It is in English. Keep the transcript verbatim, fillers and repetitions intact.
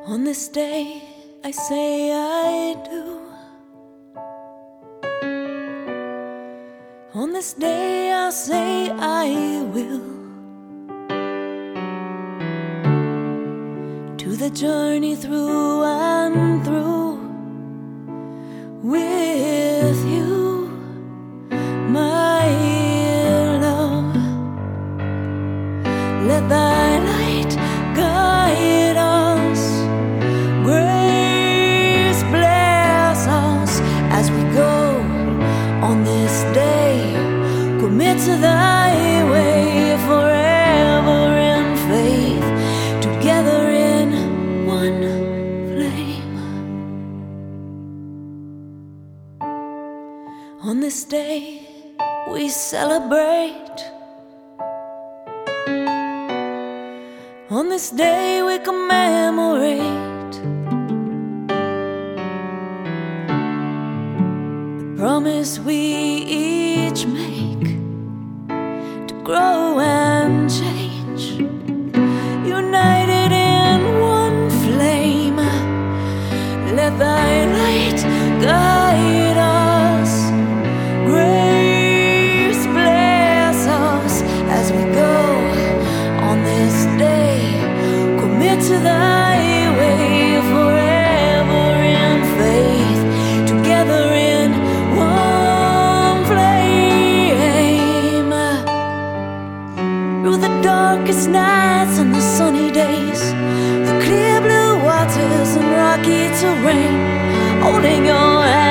On this day, I say I do. On this day, I'll say I will. To the journey through and through with you, my love. Let thy light guide us, grace bless us as we go on this day. Commit to thy way forever in faith, together in one flame. On this day we celebrate. On this day we commemorate the promise we each make to grow and change, united in one flame. Let thy light guide us, grace bless us as we go on this day. Commit to thy way forever in faith, together in one flame. Through the darkest nights and the sunny days, the clear blue waters and rocky terrain, holding your hand